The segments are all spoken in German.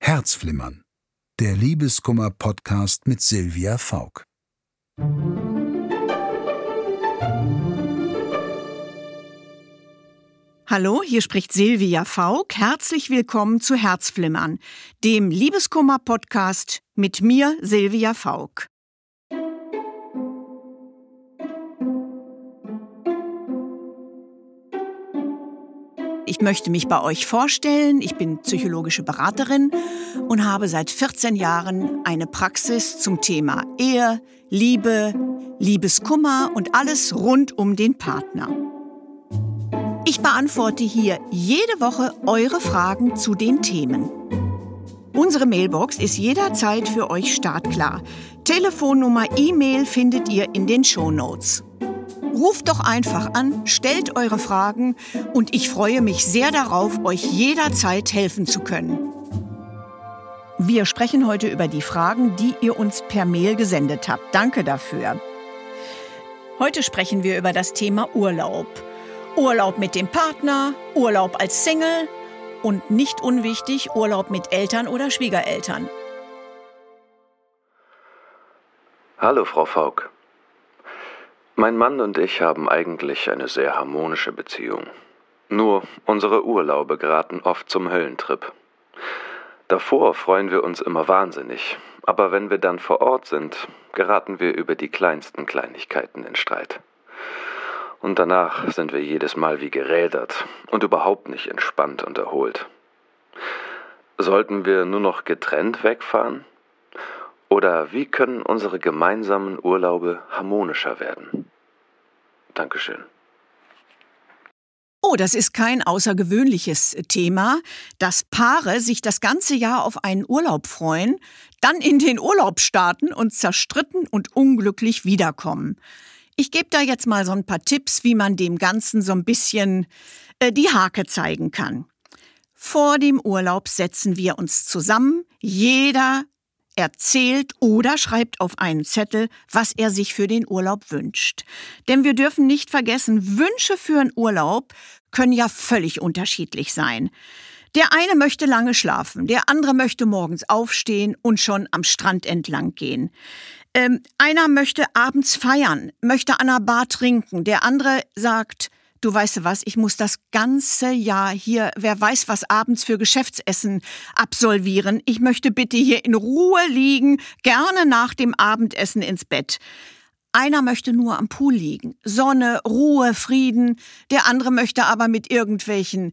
Herzflimmern, der Liebeskummer-Podcast mit Silvia Fauck. Hallo, hier spricht Silvia Fauck. Herzlich willkommen zu Herzflimmern, dem Liebeskummer-Podcast mit mir, Silvia Fauck. Ich möchte mich bei euch vorstellen. Ich bin psychologische Beraterin und habe seit 14 Jahren eine Praxis zum Thema Ehe, Liebe, Liebeskummer und alles rund um den Partner. Ich beantworte hier jede Woche eure Fragen zu den Themen. Unsere Mailbox ist jederzeit für euch startklar. Telefonnummer, E-Mail findet ihr in den Shownotes. Ruft doch einfach an, stellt eure Fragen und ich freue mich sehr darauf, euch jederzeit helfen zu können. Wir sprechen heute über die Fragen, die ihr uns per Mail gesendet habt. Danke dafür. Heute sprechen wir über das Thema Urlaub. Urlaub mit dem Partner, Urlaub als Single und nicht unwichtig, Urlaub mit Eltern oder Schwiegereltern. Hallo Frau Fauck. Mein Mann und ich haben eigentlich eine sehr harmonische Beziehung. Nur unsere Urlaube geraten oft zum Höllentrip. Davor freuen wir uns immer wahnsinnig, aber wenn wir dann vor Ort sind, geraten wir über die kleinsten Kleinigkeiten in Streit. Und danach sind wir jedes Mal wie gerädert und überhaupt nicht entspannt und erholt. Sollten wir nur noch getrennt wegfahren? Oder wie können unsere gemeinsamen Urlaube harmonischer werden? Dankeschön. Oh, das ist kein außergewöhnliches Thema, dass Paare sich das ganze Jahr auf einen Urlaub freuen, dann in den Urlaub starten und zerstritten und unglücklich wiederkommen. Ich gebe da jetzt mal so ein paar Tipps, wie man dem Ganzen so ein bisschen die Hake zeigen kann. Vor dem Urlaub setzen wir uns zusammen, jeder erzählt oder schreibt auf einen Zettel, was er sich für den Urlaub wünscht. Denn wir dürfen nicht vergessen, Wünsche für einen Urlaub können ja völlig unterschiedlich sein. Der eine möchte lange schlafen, der andere möchte morgens aufstehen und schon am Strand entlang gehen. Einer möchte abends feiern, möchte an einer Bar trinken, der andere sagt, du weißt du was, ich muss das ganze Jahr hier, wer weiß was, abends für Geschäftsessen absolvieren. Ich möchte bitte hier in Ruhe liegen, gerne nach dem Abendessen ins Bett. Einer möchte nur am Pool liegen, Sonne, Ruhe, Frieden. Der andere möchte aber mit irgendwelchen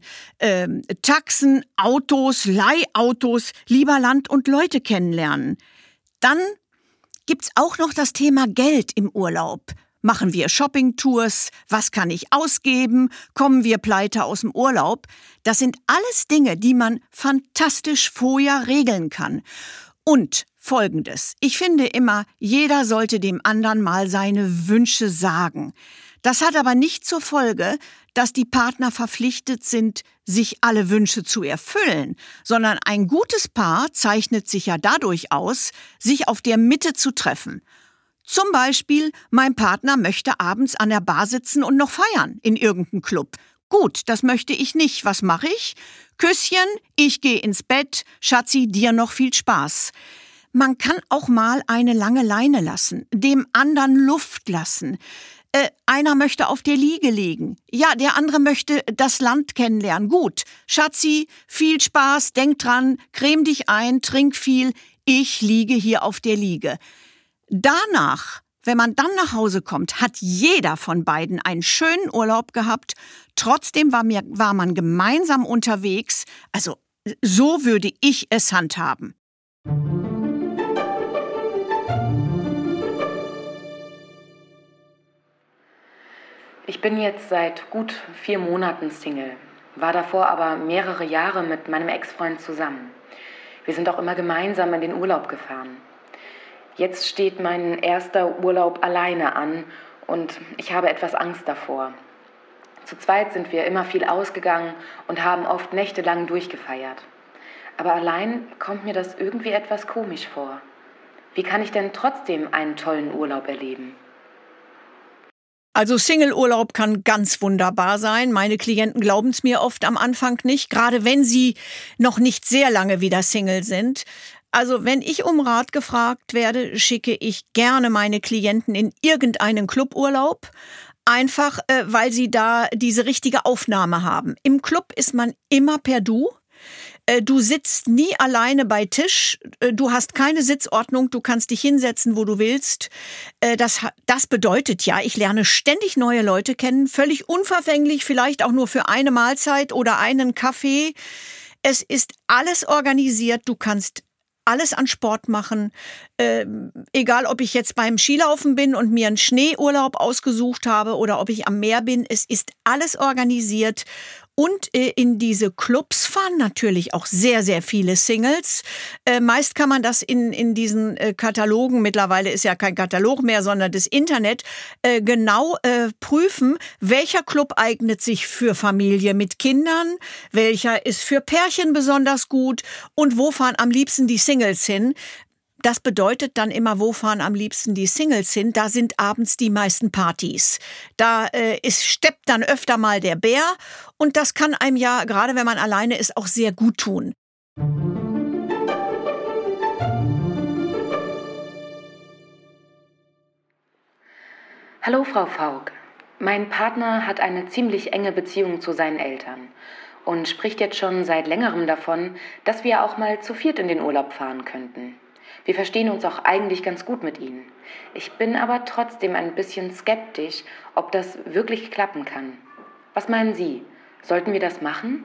Taxen, Autos, Leihautos lieber Land und Leute kennenlernen. Dann gibt's auch noch das Thema Geld im Urlaub. Machen wir Shoppingtours? Was kann ich ausgeben? Kommen wir pleite aus dem Urlaub? Das sind alles Dinge, die man fantastisch vorher regeln kann. Und Folgendes. Ich finde immer, jeder sollte dem anderen mal seine Wünsche sagen. Das hat aber nicht zur Folge, dass die Partner verpflichtet sind, sich alle Wünsche zu erfüllen, sondern ein gutes Paar zeichnet sich ja dadurch aus, sich auf der Mitte zu treffen. Zum Beispiel, mein Partner möchte abends an der Bar sitzen und noch feiern in irgendeinem Club. Gut, das möchte ich nicht. Was mache ich? Küsschen, ich gehe ins Bett, Schatzi, dir noch viel Spaß. Man kann auch mal eine lange Leine lassen, dem anderen Luft lassen. Einer möchte auf der Liege liegen. Ja, der andere möchte das Land kennenlernen. Gut, Schatzi, viel Spaß, denk dran, creme dich ein, trink viel. Ich liege hier auf der Liege. Danach, wenn man dann nach Hause kommt, hat jeder von beiden einen schönen Urlaub gehabt. Trotzdem war man gemeinsam unterwegs. Also so würde ich es handhaben. Ich bin jetzt seit gut 4 Monaten Single, war davor aber mehrere Jahre mit meinem Ex-Freund zusammen. Wir sind auch immer gemeinsam in den Urlaub gefahren. Jetzt steht mein erster Urlaub alleine an und ich habe etwas Angst davor. Zu zweit sind wir immer viel ausgegangen und haben oft nächtelang durchgefeiert. Aber allein kommt mir das irgendwie etwas komisch vor. Wie kann ich denn trotzdem einen tollen Urlaub erleben? Also Single-Urlaub kann ganz wunderbar sein. Meine Klienten glauben es mir oft am Anfang nicht, gerade wenn sie noch nicht sehr lange wieder Single sind. Also wenn ich um Rat gefragt werde, schicke ich gerne meine Klienten in irgendeinen Cluburlaub. Einfach, weil sie da diese richtige Aufnahme haben. Im Club ist man immer per Du. Du sitzt nie alleine bei Tisch, du hast keine Sitzordnung, du kannst dich hinsetzen, wo du willst. Das bedeutet ja, ich lerne ständig neue Leute kennen, völlig unverfänglich, vielleicht auch nur für eine Mahlzeit oder einen Kaffee. Es ist alles organisiert, du kannst alles an Sport machen, egal ob ich jetzt beim Skilaufen bin und mir einen Schneeurlaub ausgesucht habe oder ob ich am Meer bin, es ist alles organisiert. Und in diese Clubs fahren natürlich auch sehr, sehr viele Singles. Meist kann man das in diesen Katalogen, mittlerweile ist ja kein Katalog mehr, sondern das Internet, genau prüfen, welcher Club eignet sich für Familie mit Kindern, welcher ist für Pärchen besonders gut und wo fahren am liebsten die Singles hin. Das bedeutet dann immer, wo fahren am liebsten die Singles hin? Da sind abends die meisten Partys. Da steppt dann öfter mal der Bär und das kann einem ja, gerade wenn man alleine ist, auch sehr gut tun. Hallo Frau Fauck. Mein Partner hat eine ziemlich enge Beziehung zu seinen Eltern und spricht jetzt schon seit längerem davon, dass wir auch mal zu viert in den Urlaub fahren könnten. Wir verstehen uns auch eigentlich ganz gut mit ihnen. Ich bin aber trotzdem ein bisschen skeptisch, ob das wirklich klappen kann. Was meinen Sie? Sollten wir das machen?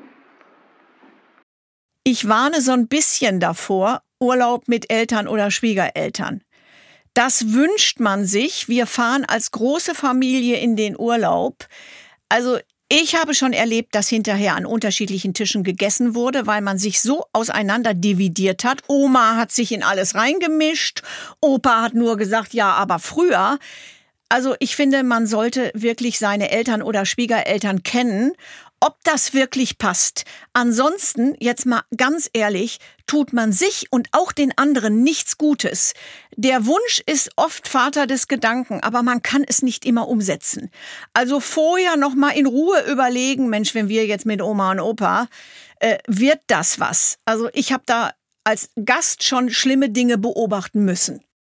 Ich warne so ein bisschen davor, Urlaub mit Eltern oder Schwiegereltern. Das wünscht man sich. Wir fahren als große Familie in den Urlaub. Also ich habe schon erlebt, dass hinterher an unterschiedlichen Tischen gegessen wurde, weil man sich so auseinander dividiert hat. Oma hat sich in alles reingemischt, Opa hat nur gesagt, ja, aber früher. Also ich finde, man sollte wirklich seine Eltern oder Schwiegereltern kennen, ob das wirklich passt. Ansonsten, jetzt mal ganz ehrlich, tut man sich und auch den anderen nichts Gutes. Der Wunsch ist oft Vater des Gedanken, aber man kann es nicht immer umsetzen. Also vorher noch mal in Ruhe überlegen, Mensch, wenn wir jetzt mit Oma und Opa, wird das was? Also ich habe da als Gast schon schlimme Dinge beobachten müssen.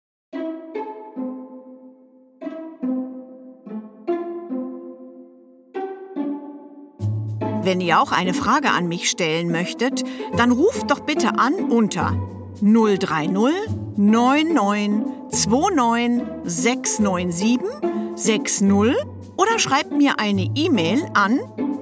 Wenn ihr auch eine Frage an mich stellen möchtet, dann ruft doch bitte an unter 030 99 29 697 60 oder schreibt mir eine E-Mail an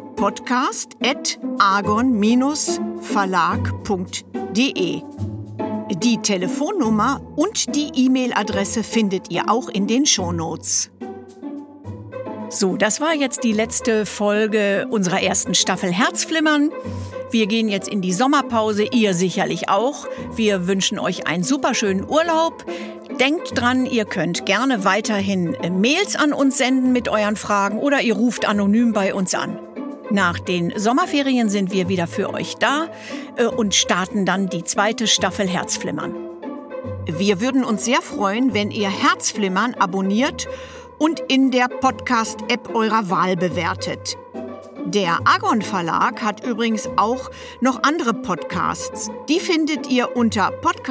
podcast@argon-verlag.de. Die Telefonnummer und die E-Mail-Adresse findet ihr auch in den Shownotes. So, das war jetzt die letzte Folge unserer ersten Staffel Herzflimmern. Wir gehen jetzt in die Sommerpause, ihr sicherlich auch. Wir wünschen euch einen superschönen Urlaub. Denkt dran, ihr könnt gerne weiterhin Mails an uns senden mit euren Fragen oder ihr ruft anonym bei uns an. Nach den Sommerferien sind wir wieder für euch da und starten dann die zweite Staffel Herzflimmern. Wir würden uns sehr freuen, wenn ihr Herzflimmern abonniert und in der Podcast-App eurer Wahl bewertet. Der Argon Verlag hat übrigens auch noch andere Podcasts. Die findet ihr unter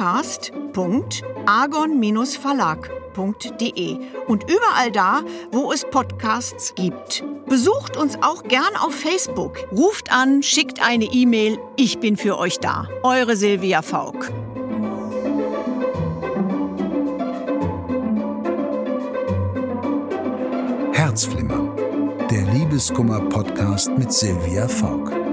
podcast.argon-verlag.de und überall da, wo es Podcasts gibt. Besucht uns auch gern auf Facebook. Ruft an, schickt eine E-Mail. Ich bin für euch da. Eure Silvia Fauck. Herzflimmern, der Liebeskummer-Podcast mit Silvia Fauck.